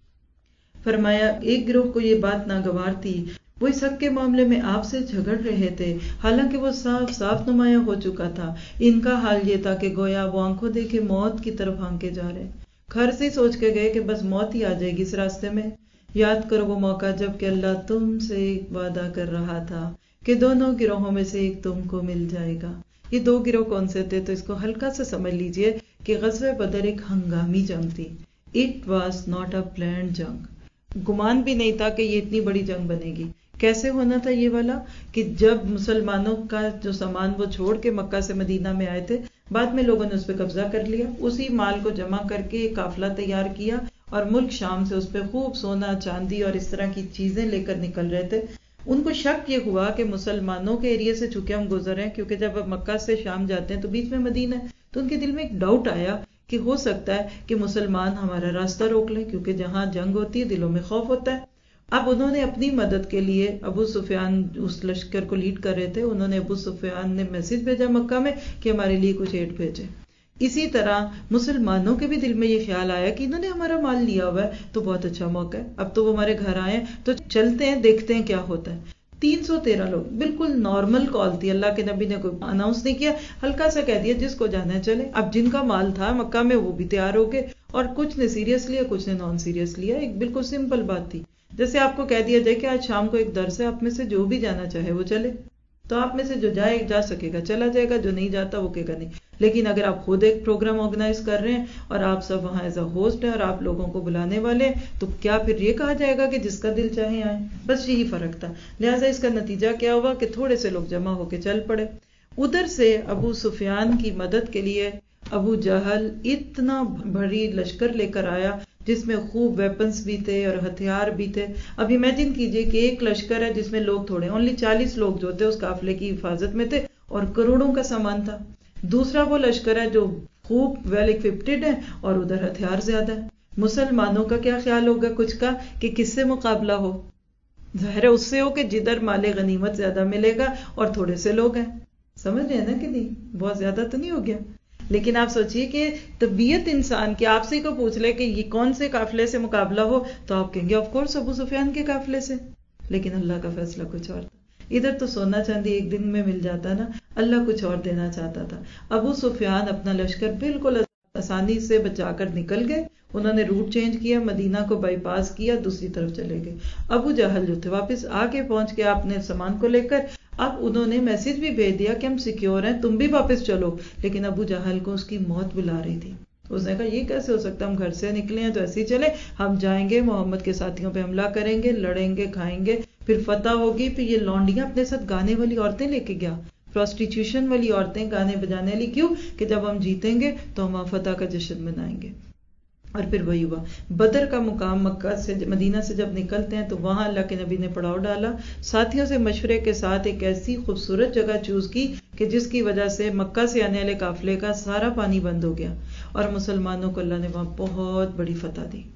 فرمایا ایک گروہ کو یہ بات ناگوار تھی، وہ اس حق کے معاملے میں آپ سے جھگڑ رہے تھے حالانکہ وہ صاف صاف نمایاں ہو چکا تھا. ان کا حال یہ تھا کہ گویا وہ آنکھوں دیکھے موت کی طرف ہانکے جا رہے، گھر سے سوچ کے گئے کہ بس موت ہی آ جائے گی اس راستے میں. یاد کرو وہ موقع جب کہ اللہ تم سے ایک وعدہ کر رہا تھا کہ دونوں گروہوں میں سے ایک تم کو مل جائے گا. یہ دو گروہ کون سے تھے؟ تو اس کو ہلکا سے سمجھ لیجئے کہ غزوہ بدر ایک ہنگامی جنگ تھی. It was not a planned جنگ. گمان بھی نہیں تھا کہ یہ اتنی بڑی جنگ بنے گی. کیسے ہونا تھا یہ والا کہ جب مسلمانوں کا جو سامان وہ چھوڑ کے مکہ سے مدینہ میں آئے تھے، بعد میں لوگوں نے اس پہ قبضہ کر لیا، اسی مال کو جمع کر کے ایک قافلہ تیار کیا اور ملک شام سے اس پہ خوب سونا چاندی اور اس طرح کی چیزیں لے کر نکل رہے تھے. ان کو شک یہ ہوا کہ مسلمانوں کے ایریے سے چونکہ ہم گزر ہیں، کیونکہ جب مکہ سے شام جاتے ہیں تو بیچ میں مدینہ ہے، تو ان کے دل میں ایک ڈاؤٹ آیا کہ ہو سکتا ہے کہ مسلمان ہمارا راستہ روک لیں، کیونکہ جہاں جنگ ہوتی ہے دلوں میں خوف ہوتا ہے. اب انہوں نے اپنی مدد کے لیے ابو سفیان اس لشکر کو لیڈ کر رہے تھے، انہوں نے ابو سفیان نے میسج بھیجا مکہ میں کہ ہمارے لیے کچھ ایڈ بھیجے. اسی طرح مسلمانوں کے بھی دل میں یہ خیال آیا کہ انہوں نے ہمارا مال لیا ہوا ہے تو بہت اچھا موقع ہے، اب تو وہ ہمارے گھر آئے تو چلتے ہیں دیکھتے ہیں کیا ہوتا ہے. تین سو تیرہ لوگ، بالکل نارمل کال تھی، اللہ کے نبی نے کوئی اناؤنس نہیں کیا، ہلکا سا کہہ دیا جس کو جانا ہے چلے. اب جن کا مال تھا مکہ میں وہ بھی تیار ہو گئے، اور کچھ نے سیریس لیا کچھ نے نان سیریس لیا. ایک بالکل سمپل بات تھی. جیسے آپ کو کہہ دیا جائے کہ آج شام کو ایک درس ہے، آپ میں سے جو بھی جانا چاہے وہ چلے، تو آپ میں سے جو جائے جا سکے گا چلا جائے گا، جو نہیں جاتا وہ کہے گا نہیں. لیکن اگر آپ خود ایک پروگرام آرگنائز کر رہے ہیں اور آپ سب وہاں ایز اے ہوسٹ ہیں اور آپ لوگوں کو بلانے والے ہیں، تو کیا پھر یہ کہا جائے گا کہ جس کا دل چاہے آئے؟ بس یہی فرق تھا. لہٰذا اس کا نتیجہ کیا ہوا کہ تھوڑے سے لوگ جمع ہو کے چل پڑے. ادھر سے ابو سفیان کی مدد کے لیے ابو جہل اتنا بڑی لشکر لے کر آیا جس میں خوب ویپنز بھی تھے اور ہتھیار بھی تھے. اب امیجن کیجئے کہ ایک لشکر ہے جس میں لوگ تھوڑے، اونلی چالیس لوگ جو تھے اس قافلے کی حفاظت میں تھے اور کروڑوں کا سامان تھا. دوسرا وہ لشکر ہے جو خوب ویل اکوپٹڈ ہے اور ادھر ہتھیار زیادہ ہے. مسلمانوں کا کیا خیال ہوگا کچھ کا کہ کس سے مقابلہ ہو؟ ظاہر ہے اس سے ہو کہ جدھر مال غنیمت زیادہ ملے گا اور تھوڑے سے لوگ ہیں. سمجھ رہے ہیں نا کہ نہیں؟ بہت زیادہ تو نہیں ہو گیا. لیکن آپ سوچئے کہ طبیعت انسان کی آپ سے کو پوچھ لے کہ یہ کون سے قافلے سے مقابلہ ہو تو آپ کہیں گے آف کورس ابو سفیان کے قافلے سے. لیکن اللہ کا فیصلہ کچھ اور تھا. ادھر تو سونا چاندی ایک دن میں مل جاتا نا، اللہ کچھ اور دینا چاہتا تھا. ابو سفیان اپنا لشکر بالکل آسانی سے بچا کر نکل گئے. انہوں نے روٹ چینج کیا، مدینہ کو بائی پاس کیا، دوسری طرف چلے گئے. ابو جہل جو تھے واپس آ کے پہنچ کے اپنے سامان کو لے کر اب انہوں نے میسج بھی بھیج دیا کہ ہم سیکیور ہیں، تم بھی واپس چلو. لیکن ابو جہل کو اس کی موت بلا رہی تھی. اس نے کہا یہ کیسے ہو سکتا، ہم گھر سے نکلے ہیں تو ایسے ہی چلے، ہم جائیں گے محمد کے ساتھیوں پہ حملہ کریں گے، لڑیں گے، کھائیں گے، پھر فتح ہوگی. پھر یہ لونڈیاں اپنے ساتھ گانے والی عورتیں لے کے گیا، پروسٹیٹیوشن والی عورتیں گانے بجانے والی. کیوں کہ جب ہم جیتیں گے تو ہم فتح کا جشن منائیں گے. اور پھر وہی ہوا. بدر کا مقام مکہ سے مدینہ سے جب نکلتے ہیں تو وہاں اللہ کے نبی نے پڑاؤ ڈالا، ساتھیوں سے مشورے کے ساتھ ایک ایسی خوبصورت جگہ چوز کی کہ جس کی وجہ سے مکہ سے آنے والے قافلے کا سارا پانی بند ہو گیا اور مسلمانوں کو اللہ نے وہاں بہت بڑی فتح دی.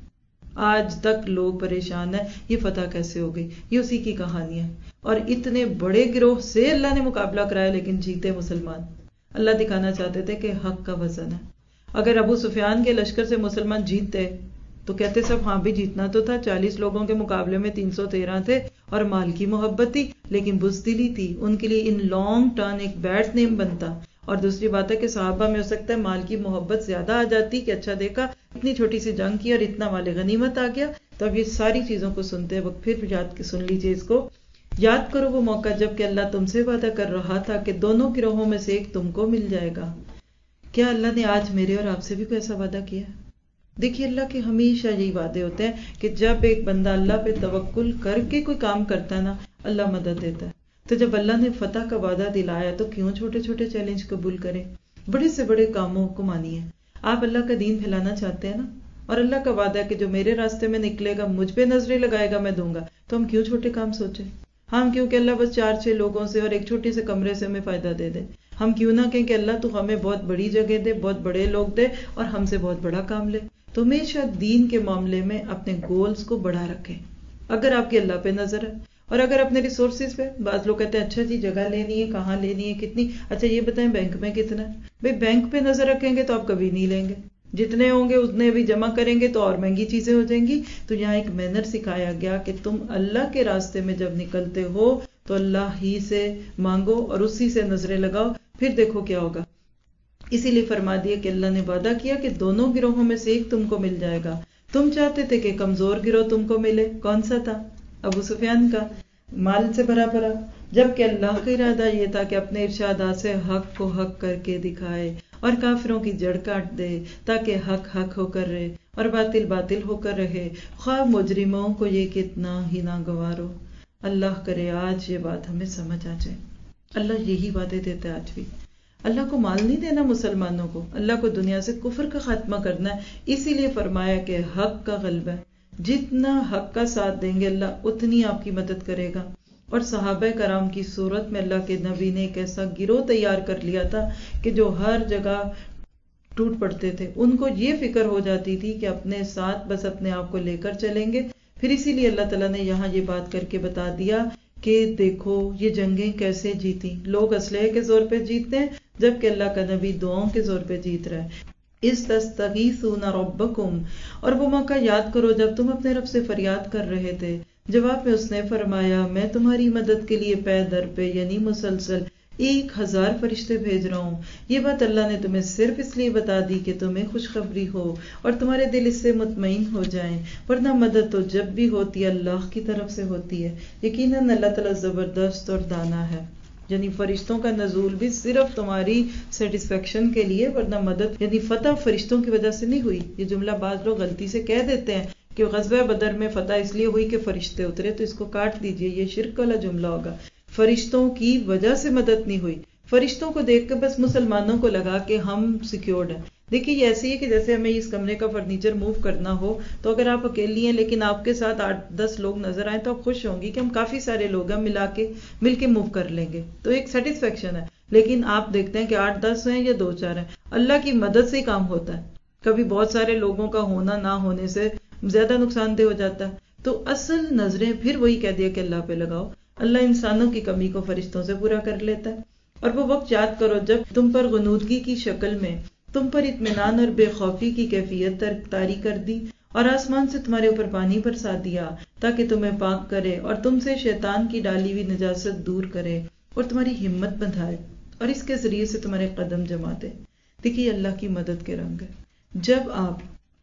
آج تک لوگ پریشان ہیں یہ فتح کیسے ہو گئی، یہ اسی کی کہانی ہے. اور اتنے بڑے گروہ سے اللہ نے مقابلہ کرایا لیکن جیتے مسلمان. اللہ دکھانا چاہتے تھے کہ حق کا وزن ہے. اگر ابو سفیان کے لشکر سے مسلمان جیتتے تو کہتے سب ہاں بھی جیتنا تو تھا، چالیس لوگوں کے مقابلے میں تین سو تیرہ تھے اور مال کی محبت تھی، لیکن بزدلی تھی. ان کے لیے ان لانگ ٹرن ایک بیڈ نیم بنتا. اور دوسری بات ہے کہ صحابہ میں ہو سکتا ہے مال کی محبت زیادہ آ جاتی کہ اچھا دیکھا اتنی چھوٹی سی جنگ کی اور اتنا مال غنیمت آ گیا. تو اب یہ ساری چیزوں کو سنتے وقت پھر یاد کے سن لیجئے اس کو. یاد کرو وہ موقع جب کہ اللہ تم سے وعدہ کر رہا تھا کہ دونوں گروہوں میں سے ایک تم کو مل جائے گا. کیا اللہ نے آج میرے اور آپ سے بھی کوئی ایسا وعدہ کیا؟ دیکھیے اللہ کے ہمیشہ یہی وعدے ہوتے ہیں کہ جب ایک بندہ اللہ پہ توکل کر کے کوئی کام کرتا ہے نا اللہ مدد دیتا ہے. تو جب اللہ نے فتح کا وعدہ دلایا تو کیوں چھوٹے چھوٹے چیلنج قبول کریں، بڑے سے بڑے کاموں کو مانیے. آپ اللہ کا دین پھیلانا چاہتے ہیں نا، اور اللہ کا وعدہ ہے کہ جو میرے راستے میں نکلے گا مجھ پہ نظریں لگائے گا میں دوں گا. تو ہم کیوں چھوٹے کام سوچیں؟ ہم کیوں کہ اللہ بس چار چھ لوگوں سے اور ایک چھوٹی سے کمرے سے ہمیں فائدہ دے دے. ہم کیوں نہ کہیں کہ اللہ تو ہمیں بہت بڑی جگہ دے، بہت بڑے لوگ دے اور ہم سے بہت بڑا کام لے. تو ہمیشہ دین کے معاملے میں اپنے گولز کو بڑا رکھیں. اگر آپ کی اللہ پہ نظر ہے اور اگر اپنے ریسورسز پہ، بعض لوگ کہتے ہیں اچھا جی جگہ لینی ہے، کہاں لینی ہے، کتنی، اچھا یہ بتائیں بینک میں کتنا ہے. بھئی بینک پہ نظر رکھیں گے تو آپ کبھی نہیں لیں گے، جتنے ہوں گے اتنے بھی جمع کریں گے تو اور مہنگی چیزیں ہو جائیں گی. تو یہاں ایک مینر سکھایا گیا کہ تم اللہ کے راستے میں جب نکلتے ہو تو اللہ ہی سے مانگو اور اسی سے نظریں لگاؤ، پھر دیکھو کیا ہوگا. اسی لیے فرما دیا کہ اللہ نے وعدہ کیا کہ دونوں گروہوں میں سے ایک تم کو مل جائے گا. تم چاہتے تھے کہ کمزور گروہ تم کو ملے، کون سا تھا؟ ابو سفیان کا، مال سے بھرا بھرا. جبکہ اللہ کا ارادہ یہ تھا کہ اپنے ارشادات سے حق کو حق کر کے دکھائے اور کافروں کی جڑ کاٹ دے تاکہ حق حق ہو کر رہے اور باطل باطل ہو کر رہے، خواہ مجرموں کو یہ کتنا ہی ناگوار ہو. اللہ کرے آج یہ بات ہمیں سمجھ آ جائے. اللہ یہی وعدے دیتا ہے آج بھی. اللہ کو مال نہیں دینا مسلمانوں کو، اللہ کو دنیا سے کفر کا خاتمہ کرنا ہے. اسی لیے فرمایا کہ حق کا غلبہ ہے. جتنا حق کا ساتھ دیں گے اللہ اتنی آپ کی مدد کرے گا. اور صحابہ کرام کی صورت میں اللہ کے نبی نے ایک ایسا گروہ تیار کر لیا تھا کہ جو ہر جگہ ٹوٹ پڑتے تھے. ان کو یہ فکر ہو جاتی تھی کہ اپنے ساتھ بس اپنے آپ کو لے کر چلیں گے. پھر اسی لیے اللہ تعالیٰ نے یہاں یہ بات کر کے بتا دیا کہ دیکھو یہ جنگیں کیسے جیتی. لوگ اسلحے کے زور پہ جیتتے ہیں جبکہ اللہ کا نبی دعاؤں کے زور پہ جیت رہا ہے. اس تستغیثون ربکم، اور وہ موقع یاد کرو جب تم اپنے رب سے فریاد کر رہے تھے جواب میں اس نے فرمایا میں تمہاری مدد کے لیے پے در پہ یعنی مسلسل ایک ہزار فرشتے بھیج رہا ہوں. یہ بات اللہ نے تمہیں صرف اس لیے بتا دی کہ تمہیں خوشخبری ہو اور تمہارے دل اس سے مطمئن ہو جائیں، ورنہ مدد تو جب بھی ہوتی ہے اللہ کی طرف سے ہوتی ہے. یقیناً اللہ تعالیٰ زبردست اور دانا ہے. یعنی فرشتوں کا نزول بھی صرف تمہاری سیٹسفیکشن کے لیے، ورنہ مدد یعنی فتح فرشتوں کی وجہ سے نہیں ہوئی. یہ جملہ بعض لوگ غلطی سے کہہ دیتے ہیں کہ غزوہ بدر میں فتح اس لیے ہوئی کہ فرشتے اترے، تو اس کو کاٹ دیجئے، یہ شرک والا جملہ ہوگا. فرشتوں کی وجہ سے مدد نہیں ہوئی. فرشتوں کو دیکھ کے بس مسلمانوں کو لگا کہ ہم سیکیورڈ ہیں. دیکھیے یہ ایسے ہی ہے کہ جیسے ہمیں اس کمرے کا فرنیچر موو کرنا ہو تو اگر آپ اکیلی ہیں لیکن آپ کے ساتھ آٹھ دس لوگ نظر آئیں تو آپ خوش ہوں گی کہ ہم کافی سارے لوگ ہیں، ملا کے مل کے موو کر لیں گے، تو ایک سیٹسفیکشن ہے. لیکن آپ دیکھتے ہیں کہ آٹھ دس ہیں یا دو چار ہیں، اللہ کی مدد سے ہی کام ہوتا ہے. کبھی بہت سارے لوگوں کا ہونا نہ ہونے سے زیادہ نقصان دہ ہو جاتا ہے. تو اصل نظریں پھر وہی کہہ دیا کہ اللہ پہ لگاؤ. اللہ انسانوں کی کمی کو فرشتوں سے پورا کر لیتا ہے. اور وہ وقت یاد کرو جب تم پر غنودگی کی شکل میں تم پر اطمینان اور بے خوفی کی کیفیت طاری کر دی اور آسمان سے تمہارے اوپر پانی برسا دیا تاکہ تمہیں پاک کرے اور تم سے شیطان کی ڈالی ہوئی نجاست دور کرے اور تمہاری ہمت بندھائے اور اس کے ذریعے سے تمہارے قدم جما دے. دیکھیے اللہ کی مدد کے رنگ ہے. جب آپ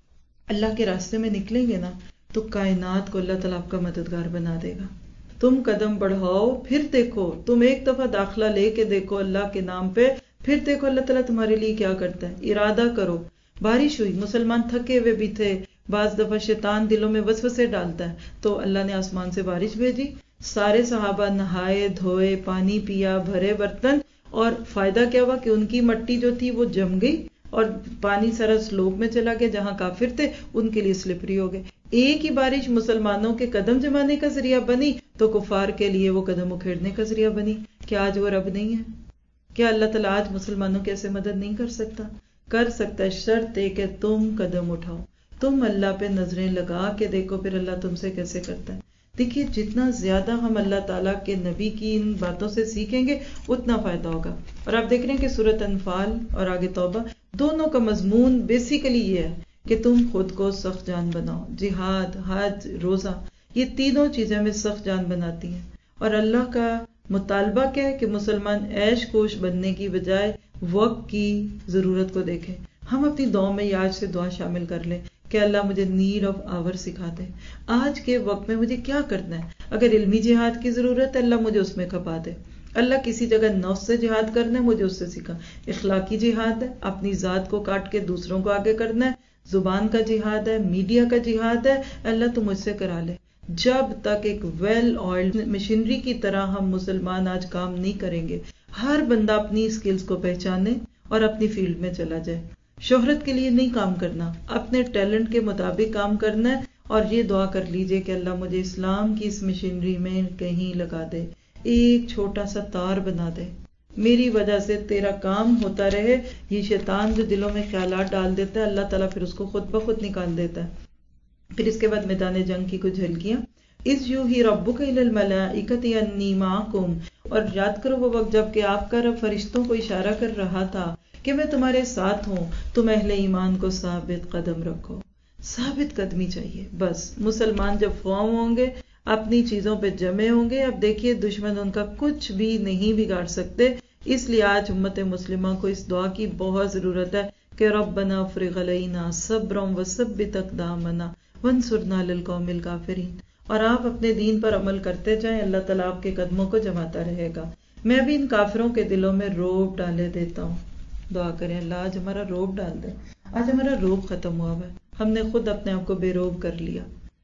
اللہ کے راستے میں نکلیں گے نا تو کائنات کو اللہ تعالیٰ آپ کا مددگار بنا دے گا. تم قدم بڑھاؤ، پھر دیکھو، تم ایک دفعہ داخلہ لے کے دیکھو اللہ کے نام پہ، پھر دیکھو اللہ تعالیٰ تمہارے لیے کیا کرتا ہے. ارادہ کرو. بارش ہوئی، مسلمان تھکے ہوئے بھی تھے، بعض دفعہ شیطان دلوں میں وسوسے ڈالتا ہے، تو اللہ نے آسمان سے بارش بھیجی، سارے صحابہ نہائے دھوئے، پانی پیا، بھرے برتن، اور فائدہ کیا ہوا کہ ان کی مٹی جو تھی وہ جم گئی اور پانی سارا سلوپ میں چلا گیا. جہاں کافر تھے ان کے لیے سلپری ہو گئے. ایک ہی بارش مسلمانوں کے قدم جمانے کا ذریعہ بنی تو کفار کے لیے وہ قدم اکھیڑنے کا ذریعہ بنی. کیا آج وہ رب نہیں ہے؟ کیا اللہ تعالیٰ آج مسلمانوں کی ایسے مدد نہیں کر سکتا؟ کر سکتا ہے، شرط ہے کہ تم قدم اٹھاؤ، تم اللہ پہ نظریں لگا کے دیکھو پھر اللہ تم سے کیسے کرتا ہے. دیکھیے جتنا زیادہ ہم اللہ تعالیٰ کے نبی کی ان باتوں سے سیکھیں گے اتنا فائدہ ہوگا. اور آپ دیکھ رہے ہیں کہ سورۃ انفال اور آگے توبہ دونوں کا مضمون بیسیکلی یہ ہے کہ تم خود کو سخت جان بناؤ. جہاد، حج، روزہ، یہ تینوں چیزیں ہمیں سخت جان بناتی ہیں. اور اللہ کا مطالبہ کیا ہے کہ مسلمان عیش کوش بننے کی بجائے وقت کی ضرورت کو دیکھیں. ہم اپنی دعاؤں میں آج سے دعا شامل کر لیں کہ اللہ مجھے نیڈ آف آور سکھا دے. آج کے وقت میں مجھے کیا کرنا ہے؟ اگر علمی جہاد کی ضرورت ہے اللہ مجھے اس میں کھپا دے. اللہ کسی جگہ نفس سے جہاد کرنا ہے مجھے اس سے سکھا. اخلاقی جہاد ہے، اپنی ذات کو کاٹ کے دوسروں کو آگے کرنا ہے. زبان کا جہاد ہے، میڈیا کا جہاد ہے، اللہ تو مجھ سے کرا لے. جب تک ایک ویل آئلڈ مشینری کی طرح ہم مسلمان آج کام نہیں کریں گے، ہر بندہ اپنی سکلز کو پہچانے اور اپنی فیلڈ میں چلا جائے. شہرت کے لیے نہیں کام کرنا، اپنے ٹیلنٹ کے مطابق کام کرنا ہے. اور یہ دعا کر لیجئے کہ اللہ مجھے اسلام کی اس مشینری میں کہیں لگا دے، ایک چھوٹا سا تار بنا دے، میری وجہ سے تیرا کام ہوتا رہے. یہ شیطان جو دلوں میں خیالات ڈال دیتا ہے اللہ تعالیٰ پھر اس کو خود بخود نکال دیتا ہے. پھر اس کے بعد میدان جنگ کی کچھ جھلکیاں. اذ یوحی ربک الی الملائکۃ انی معکم، اور یاد کرو وہ وقت جب کہ آپ کا رب فرشتوں کو اشارہ کر رہا تھا کہ میں تمہارے ساتھ ہوں. تم اہل ایمان کو ثابت قدم رکھو. ثابت قدمی چاہیے. بس مسلمان جب قوم ہوں گے، اپنی چیزوں پہ جمے ہوں گے، اب دیکھیے دشمن ان کا کچھ بھی نہیں بگاڑ سکتے. اس لیے آج امت مسلمہ کو اس دعا کی بہت ضرورت ہے کہ ربنا افرغ علینا صبرا وثبت اقدامنا وانصرنا علی القوم الکافرین. اور آپ اپنے دین پر عمل کرتے جائیں، اللہ تعالیٰ آپ کے قدموں کو جماتا رہے گا. میں بھی ان کافروں کے دلوں میں روب ڈالے دیتا ہوں. دعا کریں اللہ آج ہمارا روب ڈال دے. آج ہمارا روب ختم ہوا ہے، ہم نے خود اپنے آپ کو بے روب کر لیا.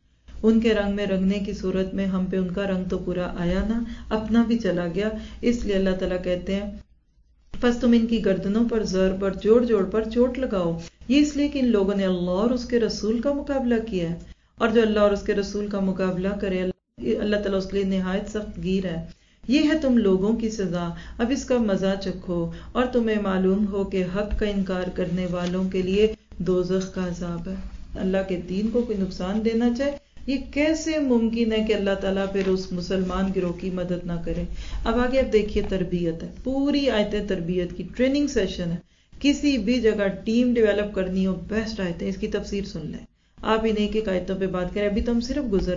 ان کے رنگ میں رنگنے کی صورت میں ہم پہ ان کا رنگ تو پورا آیا نہ، اپنا بھی چلا گیا. اس لیے اللہ تعالیٰ کہتے ہیں پس تم ان کی گردنوں پر ضرب اور جوڑ جوڑ پر چوٹ لگاؤ. یہ اس لیے کہ ان لوگوں نے اللہ اور اس کے رسول کا مقابلہ کیا ہے، اور جو اللہ اور اس کے رسول کا مقابلہ کرے اللہ تعالیٰ اس کے لیے نہایت سخت گیر ہے. یہ ہے تم لوگوں کی سزا، اب اس کا مزہ چکھو اور تمہیں معلوم ہو کہ حق کا انکار کرنے والوں کے لیے دوزخ کا عذاب ہے. اللہ کے دین کو کوئی نقصان دینا چاہے، یہ کیسے ممکن ہے کہ اللہ تعالیٰ پھر اس مسلمان گروہ کی مدد نہ کرے. اب آگے آپ دیکھیے تربیت ہے، پوری آیتیں تربیت کی ٹریننگ سیشن ہے. کسی بھی جگہ ٹیم ڈیولپ کرنی ہو بیسٹ آیتیں، اس کی تفسیر سن لیں. آپ ان ایک ایک آیتوں پہ بات کریں، ابھی تو ہم صرف گزر رہے ہیں.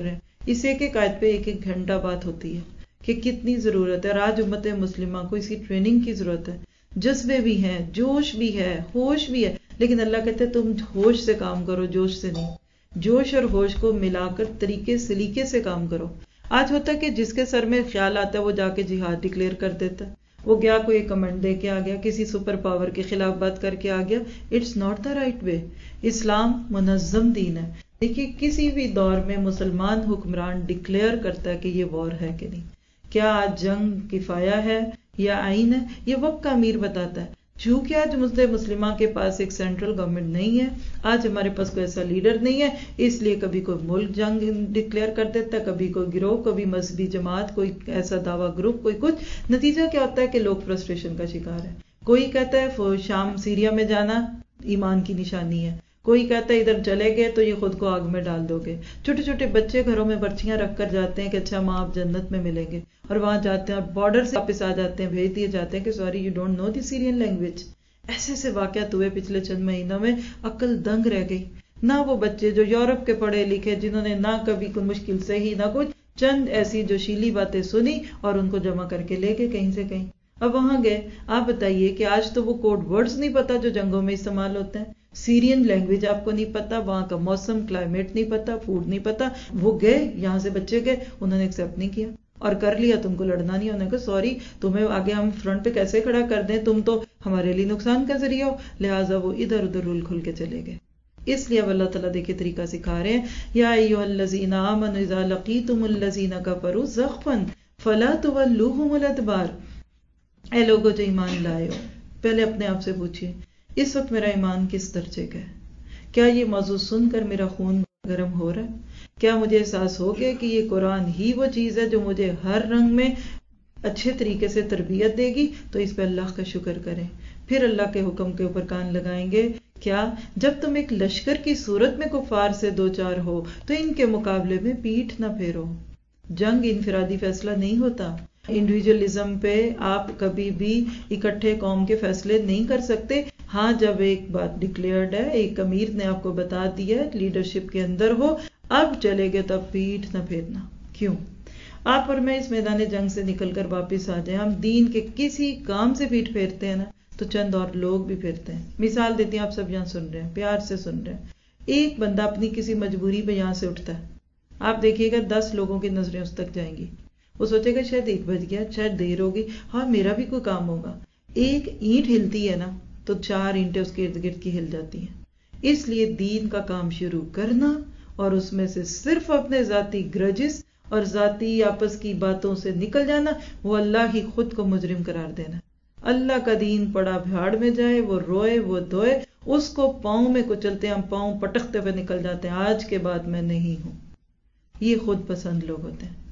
اس ایک ایک آیت پہ ایک ایک گھنٹہ بات ہوتی ہے کہ کتنی ضرورت ہے. اور آج امت مسلمہ کو اسی ٹریننگ کی ضرورت ہے. جذبے بھی ہیں, جوش بھی ہے, ہوش بھی ہے, لیکن اللہ کہتے ہیں تم ہوش سے کام کرو, جوش سے نہیں. جوش اور ہوش کو ملا کر طریقے سلیقے سے کام کرو. آج ہوتا ہے کہ جس کے سر میں خیال آتا ہے وہ جا کے جہاد ڈکلیئر کر دیتا ہے, وہ گیا کوئی کمنٹ دے کے آ گیا, کسی سپر پاور کے خلاف بات کر کے آ گیا. It's not the right way. Islam منظم دین ہے. دیکھیے کسی بھی دور میں مسلمان حکمران ڈکلیئر کرتا ہے کہ یہ وار ہے کہ نہیں. کیا آج جنگ کفایہ ہے یا آئین ہے, یہ وقت کا امیر بتاتا ہے. چونکہ آج مسلم مسلمہ کے پاس ایک سینٹرل گورنمنٹ نہیں ہے, آج ہمارے پاس کوئی ایسا لیڈر نہیں ہے, اس لیے کبھی کوئی ملک جنگ ڈکلیئر کر دیتا ہے, کبھی کوئی گروہ, کبھی مذہبی جماعت, کوئی ایسا دعویٰ گروپ, کوئی کچھ. نتیجہ کیا ہوتا ہے کہ لوگ فرسٹریشن کا شکار ہے. کوئی کہتا ہے شام سیریا میں جانا ایمان کی نشانی ہے, کوئی کہتا ہے ادھر چلے گئے تو یہ خود کو آگ میں ڈال دو گے. چھوٹے چھوٹے بچے گھروں میں برچیاں رکھ کر جاتے ہیں کہ اچھا ماں آپ جنت میں ملیں گے, اور وہاں جاتے ہیں اور بارڈر سے واپس آ جاتے ہیں, بھیج دیے جاتے ہیں کہ sorry you don't know the Syrian language. ایسے ایسے واقعات ہوئے پچھلے چند مہینوں میں, عقل دنگ رہ گئی. نہ وہ بچے جو یورپ کے پڑھے لکھے, جنہوں نے نہ کبھی کوئی مشکل سے ہی نہ کچھ, چند ایسی جوشیلی باتیں سنی اور ان کو جمع کر کے لے گئے کہیں سے کہیں. اب وہاں گئے, آپ بتائیے کہ آج تو وہ کوڈ ورڈز نہیں پتا جو جنگوں میں استعمال ہوتے ہیں, سیرین لینگویج آپ کو نہیں پتا, وہاں کا موسم کلائمیٹ نہیں پتا, فوڈ نہیں پتا. وہ گئے, یہاں سے بچے گئے, انہوں نے ایکسیپٹ نہیں کیا اور کر لیا تم کو لڑنا نہیں. انہوں نے کہا سوری تمہیں آگے ہم فرنٹ پہ کیسے کھڑا کر دیں, تم تو ہمارے لیے نقصان کا ذریعہ ہو. لہٰذا وہ ادھر ادھر رول کھل کے چلے گئے. اس لیے اب اللہ تعالیٰ دیکھیں طریقہ سکھا رہے ہیں, یا ایھا الذین آمنوا اذا لقیتم الذین کفروا زحفا فلا تولوہم الادبار. اے لوگوں جو ایمان لائے ہو, پہلے اپنے آپ سے پوچھیے اس وقت میرا ایمان کس درجے کا ہے. کیا یہ موضوع سن کر میرا خون گرم ہو رہا ہے؟ کیا مجھے احساس ہو گیا کہ یہ قرآن ہی وہ چیز ہے جو مجھے ہر رنگ میں اچھے طریقے سے تربیت دے گی؟ تو اس پہ اللہ کا شکر کریں, پھر اللہ کے حکم کے اوپر کان لگائیں گے. کیا جب تم ایک لشکر کی صورت میں کفار سے دو چار ہو تو ان کے مقابلے میں پیٹھ نہ پھیرو. جنگ انفرادی فیصلہ نہیں ہوتا. انڈیویجولزم پہ آپ کبھی بھی اکٹھے قوم کے فیصلے نہیں کر سکتے. ہاں جب ایک بات ڈکلیئرڈ ہے, ایک امیر نے آپ کو بتا دیا ہے, لیڈرشپ کے اندر ہو, اب چلے گئے تو اب پیٹھ نہ پھیرنا. کیوں؟ آپ اور میں اس میدان جنگ سے نکل کر واپس آ جائیں, ہم دین کے کسی کام سے پیٹھ پھیرتے ہیں نا تو چند اور لوگ بھی پھیرتے ہیں. مثال دیتی ہیں, آپ سب یہاں سن رہے ہیں, پیار سے سن رہے ہیں. ایک بندہ اپنی کسی مجبوری پہ یہاں سے اٹھتا ہے, آپ دیکھیے گا دس لوگوں کی نظریں اس تک جائیں گی. وہ سوچے گا شاید ایک بج گیا, شاید دیر ہوگی, ہاں میرا بھی کوئی کام ہوگا. ایک اینٹ ہلتی ہے نا تو چار اینٹیں اس کے ارد گرد کی ہل جاتی ہیں. اس لیے دین کا کام شروع کرنا اور اس میں سے صرف اپنے ذاتی گرجز اور ذاتی آپس کی باتوں سے نکل جانا, وہ اللہ ہی خود کو مجرم قرار دینا. اللہ کا دین پڑا بھاڑ میں جائے, وہ روئے وہ دھوئے, اس کو پاؤں میں کچلتے ہم پاؤں پٹکتے ہوئے نکل جاتے ہیں, آج کے بعد میں نہیں ہوں. یہ خود پسند لوگ ہوتے ہیں.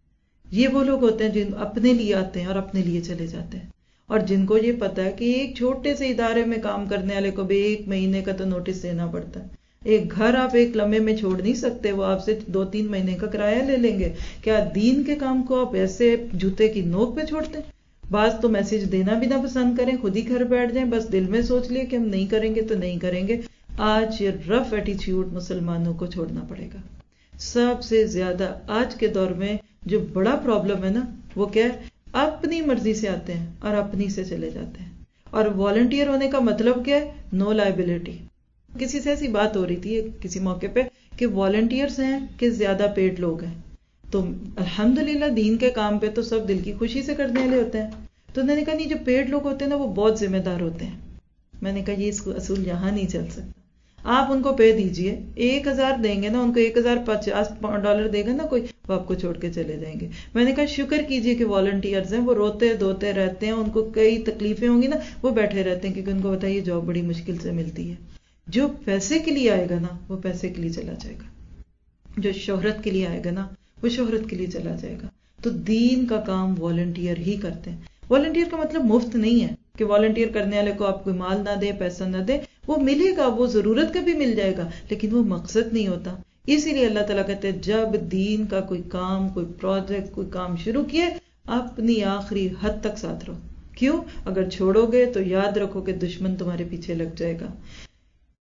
یہ وہ لوگ ہوتے ہیں جن اپنے لیے آتے ہیں اور اپنے لیے چلے جاتے ہیں, اور جن کو یہ پتا ہے کہ ایک چھوٹے سے ادارے میں کام کرنے والے کو بھی ایک مہینے کا تو نوٹس دینا پڑتا ہے. ایک گھر آپ ایک لمحے میں چھوڑ نہیں سکتے, وہ آپ سے دو تین مہینے کا کرایہ لے لیں گے. کیا دین کے کام کو آپ ایسے جوتے کی نوک پہ چھوڑتے ہیں؟ بعض تو میسج دینا بھی نہ پسند کریں, خود ہی گھر بیٹھ جائیں, بس دل میں سوچ لیے کہ ہم نہیں کریں گے تو نہیں کریں گے. آج یہ رف ایٹیچیوڈ مسلمانوں کو چھوڑنا پڑے گا. سب سے زیادہ آج کے دور میں جو بڑا پرابلم ہے نا, وہ کیا ہے, اپنی مرضی سے آتے ہیں اور اپنی سے چلے جاتے ہیں. اور والنٹیئر ہونے کا مطلب کیا ہے؟ No liability. کسی سے ایسی بات ہو رہی تھی کسی موقع پہ کہ والنٹیئرز ہیں کہ زیادہ پیڈ لوگ ہیں, تو الحمدللہ دین کے کام پہ تو سب دل کی خوشی سے کرنے والے ہوتے ہیں. تو انہوں نے کہا نہیں, جو پیڈ لوگ ہوتے ہیں نا وہ بہت ذمہ دار ہوتے ہیں. میں نے کہا یہ اصول یہاں نہیں چل سکتا. آپ ان کو پے دیجئے, ایک ہزار دیں گے نا, ان کو ایک ہزار پچاس ڈالر دے گا نا کوئی, وہ آپ کو چھوڑ کے چلے جائیں گے. میں نے کہا شکر کیجئے کہ والنٹیئرز ہیں, وہ روتے دھوتے رہتے ہیں, ان کو کئی تکلیفیں ہوں گی نا, وہ بیٹھے رہتے ہیں کیونکہ ان کو پتا ہے یہ جاب بڑی مشکل سے ملتی ہے. جو پیسے کے لیے آئے گا نا وہ پیسے کے لیے چلا جائے گا, جو شہرت کے لیے آئے گا نا وہ شہرت کے لیے چلا جائے گا. تو دین کا کام والنٹیئر ہی کرتے ہیں. والنٹیئر کا مطلب مفت نہیں ہے کہ والنٹیئر کرنے والے کو آپ کوئی مال نہ دے, پیسہ نہ دے, وہ ملے گا, وہ ضرورت کا بھی مل جائے گا, لیکن وہ مقصد نہیں ہوتا. اسی لیے اللہ تعالیٰ کہتے ہیں جب دین کا کوئی کام, کوئی پروجیکٹ, کوئی کام شروع کیے, اپنی آخری حد تک ساتھ رہو. کیوں؟ اگر چھوڑو گے تو یاد رکھو کہ دشمن تمہارے پیچھے لگ جائے گا.